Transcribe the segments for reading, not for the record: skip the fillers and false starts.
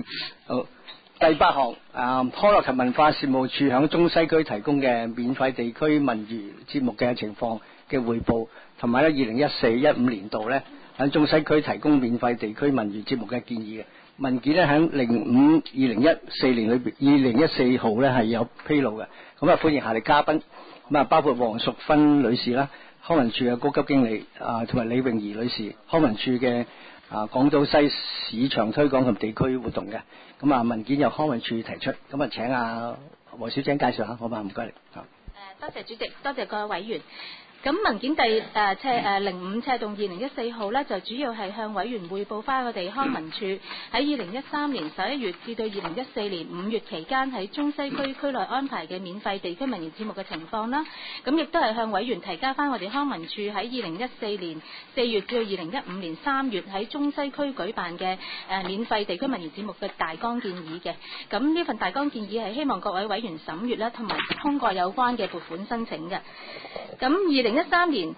好，第8項康樂及文化事務處響中西區提供嘅免費地區文娛節目嘅情況嘅匯報，同埋咧2014-15年度咧喺中西區提供免費地區文娛節目嘅建議嘅文件咧喺05-2014年裏邊2014號咧係有披露嘅，咁啊歡迎下列嘉賓，咁啊包括黃淑芬女士啦，康文署嘅高級經理同埋李詠儀女士，康文署嘅港島西市場推廣及地區活動嘅，咁啊文件由康文署提出，咁啊請黃小姐介紹下，好嘛？唔該你。 多謝主席，多謝各位委員。咁文件05/2014號咧，就主要係向委員匯報翻我哋康文署喺2013年11月至到2014年5月期間喺中西區區內安排嘅免費地區文娛節目嘅情況啦。咁亦都係向委員提交翻我哋康文署喺2014年4月至到2015年3月喺中西區舉辦嘅免費地區文娛節目嘅大綱建議嘅。咁呢份大綱建議係希望各位委員審閱啦，同埋通過有關嘅撥款申請嘅。咁2013年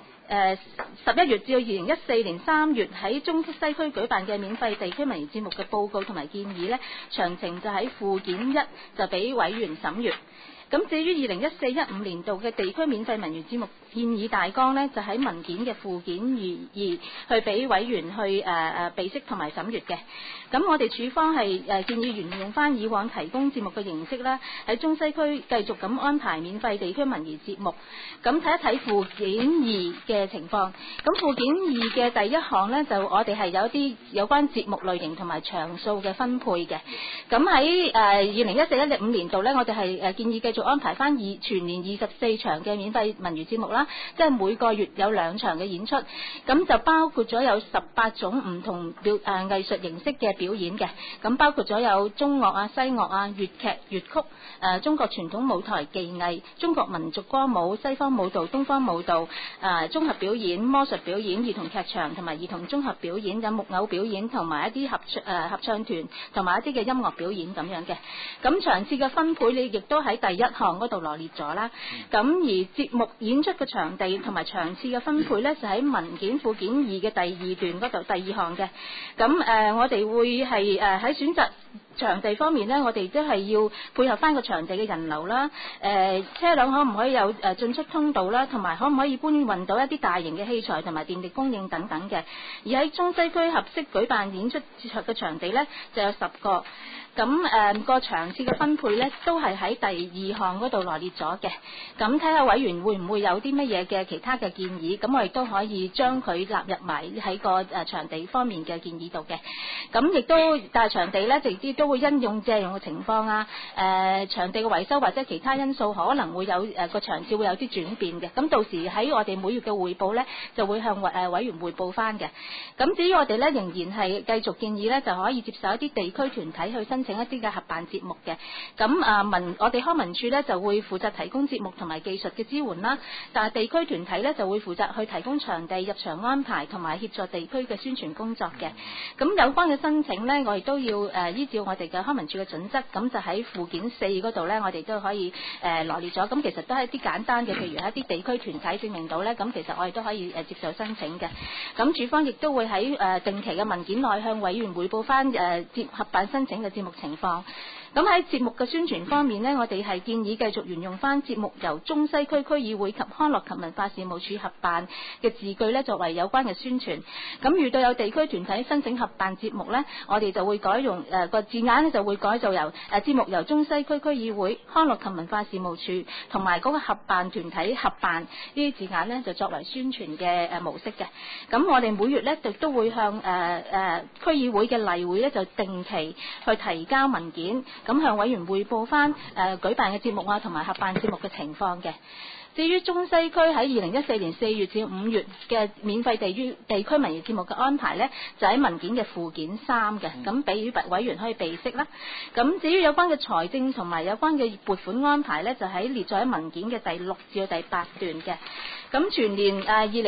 11月至到2014年3月喺中西區舉辦嘅免費地區文娛節目嘅報告同埋建議呢，詳情就喺附件1就俾委員審閱。咁至於2014-15年度嘅地區免費文娛節目建議大綱呢，就喺文件嘅附件2去俾委員去備悉同埋審閱嘅。咁我哋署方係建議沿用翻以往提供節目嘅形式啦，喺中西區繼續咁安排免費地區文娛節目。咁睇一睇附件2嘅情況。咁附件2嘅第1項呢，就我哋係有啲有關節目類型同埋場數嘅分配嘅。咁喺2014-15年度呢，我哋係建議繼續安排翻全年24場嘅免費文娛節目啦，即係每個月有2場嘅演出，咁就包括咗有18種唔同藝術形式嘅表演嘅，咁包括咗有中樂啊、西樂啊、粵劇、粵曲、中國傳統舞台技藝、中國民族歌舞、西方舞蹈、東方舞蹈、綜合表演、魔術表演、兒童劇場同埋兒童綜合表演，有木偶表演同埋一啲合唱團同埋一啲嘅音樂表演咁樣嘅。咁場次嘅分配你亦都喺第1項嗰度羅列咗啦。咁而節目演出嘅場地同埋場次嘅分配呢，就喺文件附件2嘅第2段嗰度第2項嘅。咁我哋會係喺選擇場地方面呢，我哋都係要配合翻個場地嘅人流啦，車輛可唔可以有進出通道啦，同埋可唔可以搬運到一啲大型嘅器材同埋電力供應等等嘅。而喺中西區合適舉辦演出嘅場地呢，就有10個。咁個場次嘅分配呢，都係喺第2項嗰度羅列咗嘅。咁睇下委員會唔會有啲乜嘢嘅其他嘅建議，咁我亦都可以將佢納入埋喺個場地方面嘅建議度嘅。咁亦都但係場地呢，直接都會因用借用嘅情況啊，場地嘅維修或者其他因素可能會有個場次會有啲轉變嘅。咁到時喺我哋每月嘅匯報呢，就會向委員匯報翻嘅。咁至於我哋呢，仍然係繼續建議呢，就可以接受一啲地區團體去申請一啲嘅合辦節目嘅。咁我哋康文署呢，就會負責提供節目同埋技術嘅支援啦，但係地區團體呢，就會負責去提供場地、入場安排同埋協助地區嘅宣傳工作嘅。咁有關嘅申請呢，我哋都要依照我哋嘅康文署嘅準則，咁就喺附件4嗰度呢，我哋都可以羅列咗。咁其實都係一啲簡單嘅，譬如係一啲地區團體證明到呢，咁其實我哋都可以接受申請嘅。咁署方亦都會喺定期嘅文件內向委員匯報翻合辦申請嘅節目情況。咁喺節目嘅宣傳方面呢，我哋係建議繼續沿用翻節目由中西區區議會及康樂及文化事務署合辦嘅字句呢，作為有關嘅宣傳。咁遇到有地區團體申請合辦節目呢，我哋就會改用個字眼呢，就會改做由節目由中西區區議會、康樂及文化事務署同埋嗰個合辦團體合辦呢啲字眼呢，就作為宣傳嘅模式嘅。咁我哋每月呢，都會向區議會嘅例會呢，就定期去提交文件。咁向委員匯報翻舉辦嘅節目啊，同埋合辦節目嘅情況嘅。至於中西區喺2014年4月至5月嘅免費地區文娛節目嘅安排呢，就喺文件嘅附件3嘅，咁俾委員可以備悉啦。咁至於有關嘅財政同埋有關嘅撥款安排呢，就喺列咗喺文件嘅第6至到第8段嘅。咁全年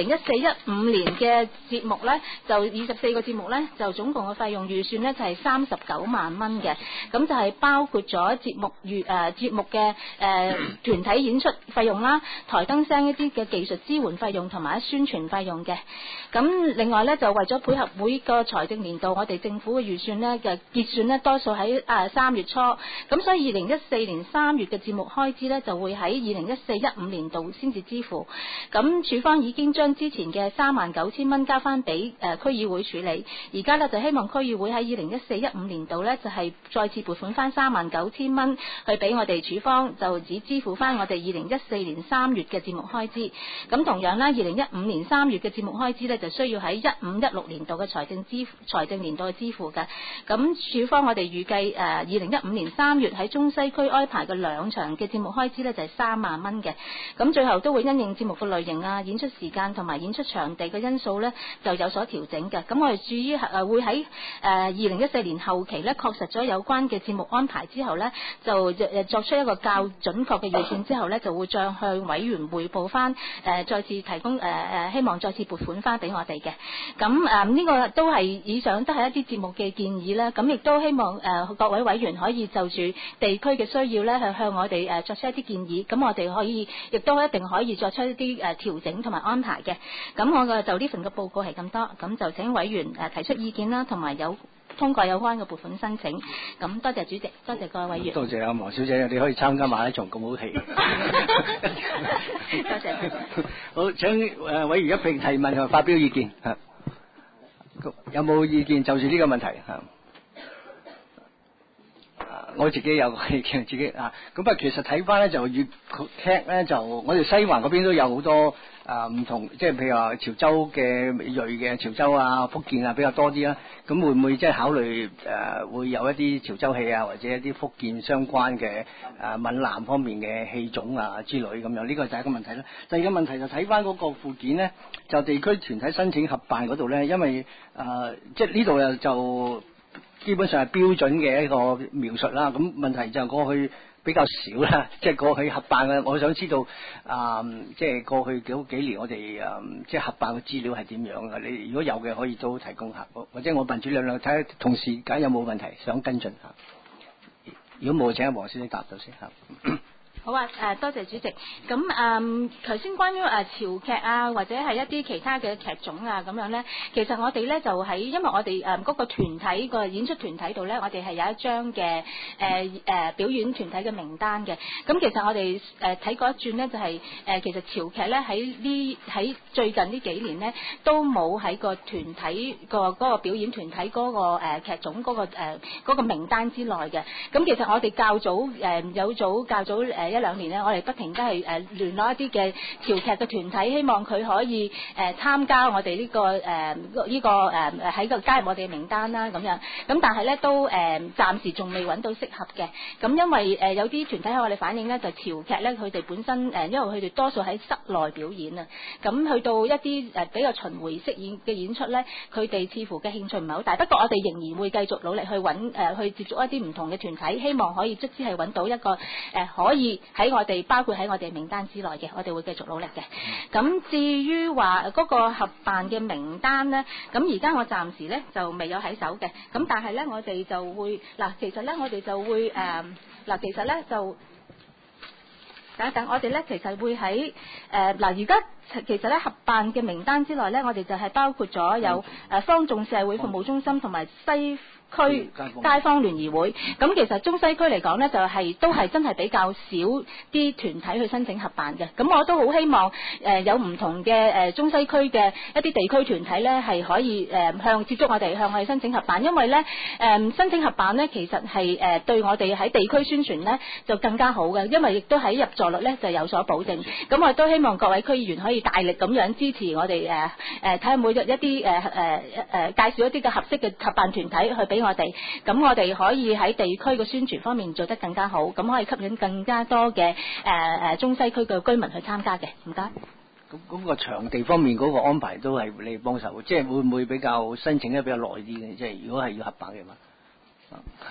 2014-15年嘅節目呢，就24個節目呢，就總共嘅費用預算呢，就係39萬蚊嘅。咁就係包括咗節目嘅團體演出費用啦， 台燈聲一啲嘅技術支援費用同埋宣傳費用嘅。咁另外咧就為咗配合每個財政年度我哋政府嘅預算咧嘅結算咧多數喺3月初，咁所以2014年3月嘅節目開支咧就會喺2014-15年度先至支付。咁署方已經將之前嘅39,000蚊交翻俾區議會處理，而家咧就希望區議會喺2014-15年度咧就係再次撥款翻39,000蚊去俾我哋署方，就只支付翻我哋2014年3月嘅節目開支。咁同樣啦，2015年3月嘅節目開支咧就需要喺15-16年度嘅財政年度去支付嘅。咁署方我哋預計2015年3月喺中西區安排嘅2場嘅節目開支咧就係3萬蚊嘅。咁最後都會因應節目嘅類型演出時間同埋演出場地嘅因素咧就有所調整嘅。咁我哋至於會喺2014年後期咧確實咗有關嘅節目安排之後咧，就作出一個較準確嘅預算之後咧，就會再向委員匯報翻再次提供希望再次撥款翻俾我哋嘅。咁呢個都係以上都係一啲節目嘅建議啦。咁亦都希望各位委員可以就住地區嘅需要咧，去向我哋作出一啲建議。咁我哋可以亦都一定可以作出一啲調整同埋安排嘅。咁我嘅就呢份嘅報告係咁多，咁就請委員提出意見啦，同埋通過有關嘅撥款申請。咁多謝主席，多謝各位委員。 多謝阿黃小姐，你可以參加馬拉松咁好戲。 多謝。 好，請委員一併提問同發表意見。有冇意見就住呢個問題？我自己有意見，自己咁其實睇翻咧就粵劇咧，就我哋西環嗰邊都有好多唔同，即係譬如話潮州嘅裔嘅潮州啊、福建啊比較多啲啦。咁會唔會即係考慮會有一啲潮州戲啊，或者一啲福建相關嘅閩南方面嘅戲種啊之類咁樣？呢個係第一個問題啦。第二個問題就睇翻嗰個附件咧，就地區團體申請合辦嗰度咧，因為即係呢度就基本上係標準嘅一個描述啦。咁問題就過去比較少啦，即係過去合辦嘅，我想知道即係過去幾年我哋即係合辦嘅資料係點樣嘅？你如果有嘅可以都提供下，或者我問住兩睇下同事揀有冇問題想跟進下。如果冇，請阿黃先生答到先嚇。 好啊，多謝主席。咁頭先關於潮劇啊，或者係一啲其他嘅劇種啊咁樣咧，其實我哋咧就喺，因為我哋嗰個團體個演出團體度咧，我哋係有一張嘅表演團體嘅名單嘅。咁其實我哋睇過一轉咧，就係其實潮劇咧喺最近呢幾年咧，都冇喺個團體嗰個表演團體嗰個劇種嗰個名單之內嘅。咁其實我哋較早1-2年咧，我哋不停都係聯絡一啲嘅潮劇嘅團體，希望佢可以參加我哋呢個喺個加入我哋嘅名單啦咁樣。咁但係咧都暫時仲未揾到適合嘅。咁因為有啲團體向我哋反映咧，就潮劇咧佢哋本身因為佢哋多數喺室內表演啊，咁去到一啲比較巡迴式嘅演出咧，佢哋似乎嘅興趣唔係好大。不過我哋仍然會繼續努力去去接觸一啲唔同嘅團體，希望可以卒之係揾到一個可以包括喺我哋名單之內嘅，我哋會繼續努力嘅。咁至於話嗰個合辦嘅名單呢，咁而家我暫時呢就未有喺手嘅。咁但係呢，我哋就會其實呢，我哋就會其實呢就等我哋呢，其實會喺而家其實呢合辦嘅名單之內呢，我哋就係包括咗有方眾社會服務中心同埋西區街坊聯誼會。咁其實中西區嚟講呢，就都係真係比較少啲團體去申請合辦嘅。咁我都好希望有唔同嘅中西區嘅一啲地區團體呢，係可以接觸我哋，向我哋申請合辦。因為呢申請合辦呢，其實係對我哋喺地區宣傳呢就更加好嘅，因為亦都喺入座率呢就有所保證。咁我都希望各位區議員可以大力咁樣支持我哋睇下每日一啲介紹一啲嘅合適嘅合辦團體去俾我哋，咁我哋可以喺地區嘅宣傳方面做得更加好，咁可以吸引更加多嘅中西區嘅居民去參加嘅。唔該。 咁個場地方面嗰個安排都係你幫手，即係會唔會比較申請得比較耐啲嘅？即係如果係要合辦嘅話。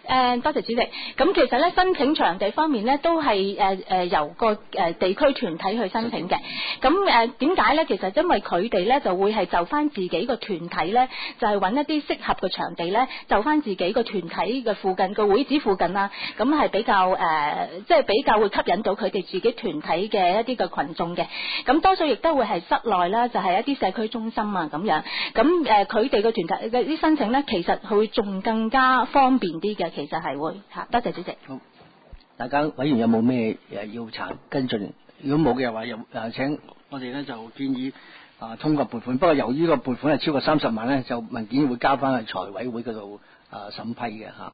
多謝主席。咁其實咧，申請場地方面咧，都係由個地區團體去申請嘅。咁點解咧？其實因為佢哋咧就會係就翻自己個團體咧，就係揾一啲適合嘅場地咧，就翻自己個團體嘅附近個會址附近啊，咁係比較即係比較會吸引到佢哋自己團體嘅一啲嘅群眾嘅。咁多數亦都會係室內啦，就係一啲社區中心啊咁樣。咁佢哋個團體嘅啲申請咧，其實會仲更加方便啲嘅。其實係會嚇，多謝主席。 好，大家委員有冇咩要查跟進？如果冇嘅話，又請我哋咧就建議通過撥款。不過由於個撥款係超過30萬咧，就文件會交翻去財委會嗰度審批嘅嚇。